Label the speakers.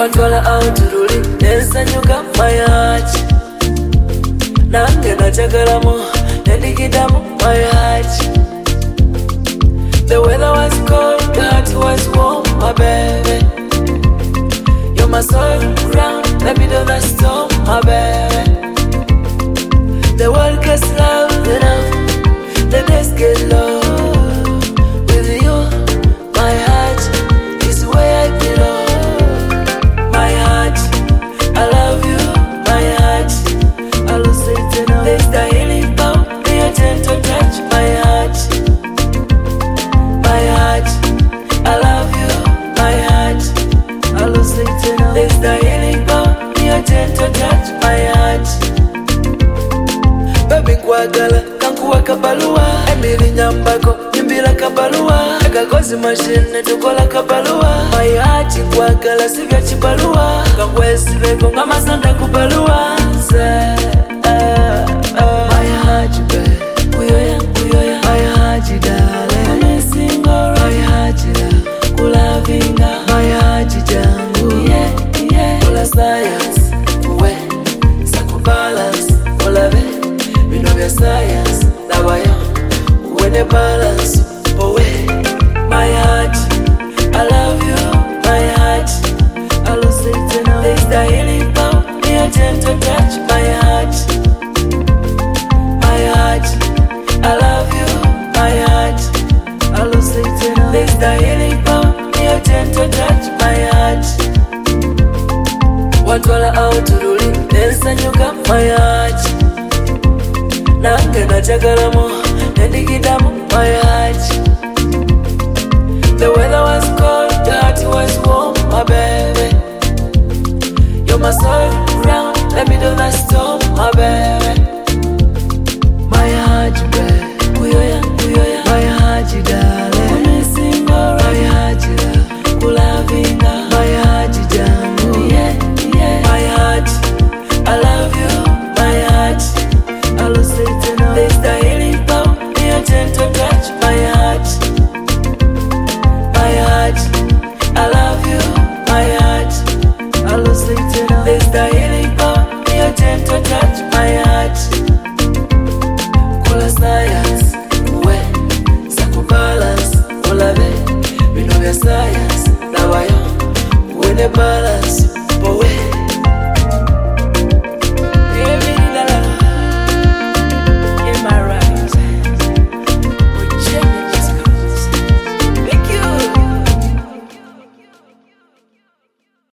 Speaker 1: Wantwala auturuli nensanyuka my heart. Nange nachagalamo nendigidamu my heart. The weather was cold, the heart was warm, my baby. You're my solid ground, the middle of the storm, my baby. The world gets loud enough, the days get low. With you, my heart is where I belong. My heart, I love you, my heart, I lose it now. There's the healing power, the gentle touch, my heart. My heart, I love you, my heart, I lose it now. There's the healing power, the gentle touch, my heart. Baby kwagala, kankuwa kabalua. Emili nyambako, nimbila kabalua. Kagozi machine, tukola kabalua. My heart kwagala, sivya chibalua. Kangwesi veko, ngama sanda kubalua. My heart, babe, kuyoya, kuyoya. My heart, darling, amazing, alright. My heart, kulavinga. My heart, jangu, yeah, yeah. Kula science, we, sakubalance, olave. We know your science, now I am. When the balance, oh wait. My heart, I love you, my heart, I lose it now. There's the healing power, the gentle touch, my heart. My heart, I love you, my heart, I lose it now. There's the healing power, the gentle touch, my heart. Wantwala auturuli, nensanyuka my heart. Nange nachagalamo nendigidamu my heart. The weather was cold, the heart was warm, my baby. You're my solid ground, the middle of the storm, my baby. My heart, babe, kuyoya, kuyoya. My heart, darling, amazing, alright. My heart, kulavinga. My heart, jangu, yeah, yeah. My heart, I love you, my heart, I lose it now. There's the healing power, the gentle touch, my heart. My heart, I love you, my heart, I lose it now. There's the healing power, the gentle touch, my heart. Kula science, we, sakubalance, olave. We know your science, now I am. When the balance.